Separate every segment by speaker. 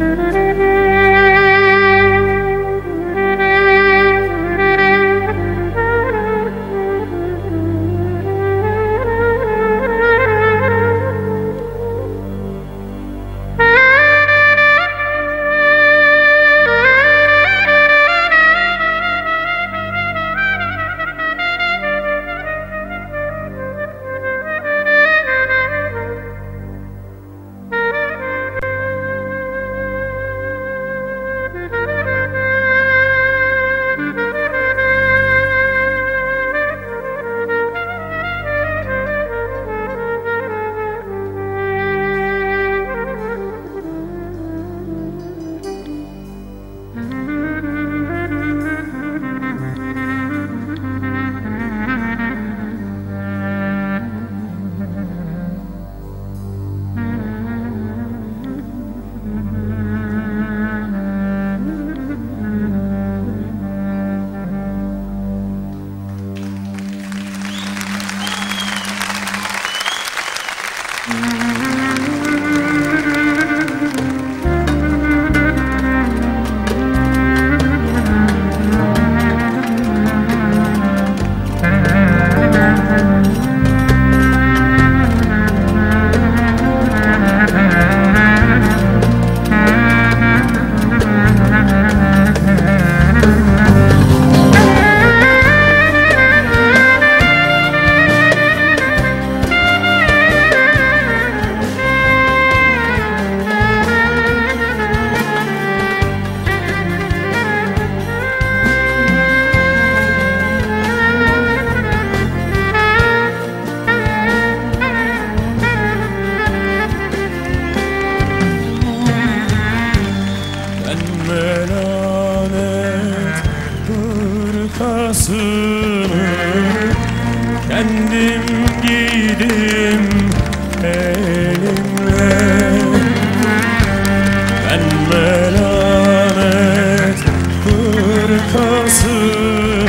Speaker 1: kendim giydim elimle. Ben melanet hırkasını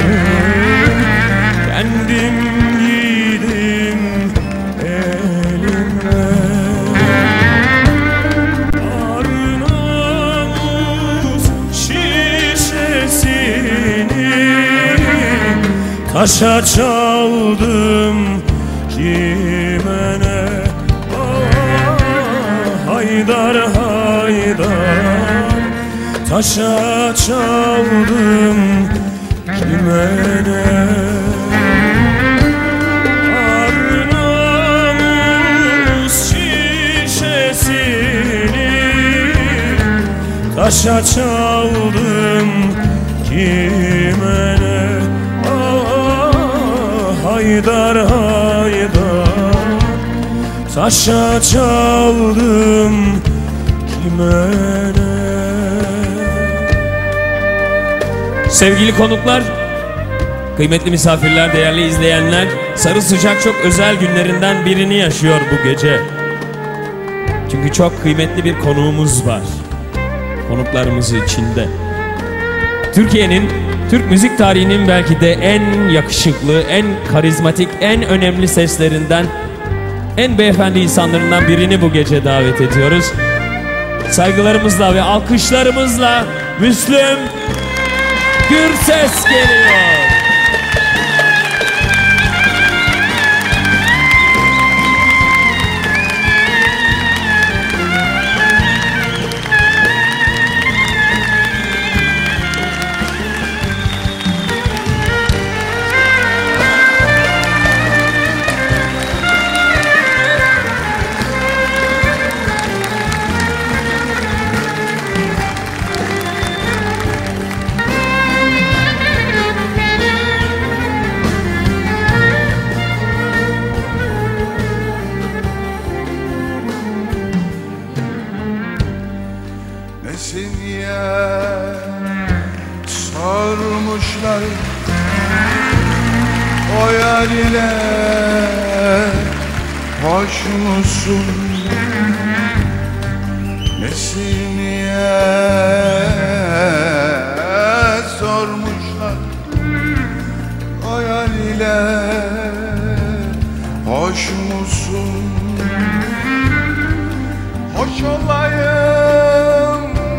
Speaker 1: kendim giydim elimle. Arnavut şişesini taşa çaldım kime ne? Haydar haydar, taşa çaldım kime ne? Arnavut şişesini taşa çaldım kime ne? Haydar haydar, taşa çaldım kime ne?
Speaker 2: Sevgili konuklar, kıymetli misafirler, değerli izleyenler, Sarı Sıcak çok özel günlerinden birini yaşıyor bu gece. Çünkü çok kıymetli bir konuğumuz var. Konuklarımız içinde. Türkiye'nin, Türk müzik tarihinin belki de en yakışıklı, en karizmatik, en önemli seslerinden, en beyefendi insanlarından birini bu gece davet ediyoruz. Saygılarımızla ve alkışlarımızla Müslüm Gürses geliyor.
Speaker 3: Nesiniye sormuşlar o yar ile hoş musun? Nesiniye sormuşlar o yar ile hoş musun? Hoş olayım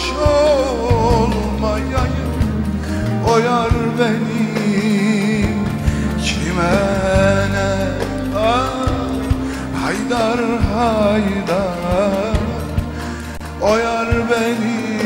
Speaker 3: olmayayım. O yar benim kime ne? Haydar haydar, o yar benim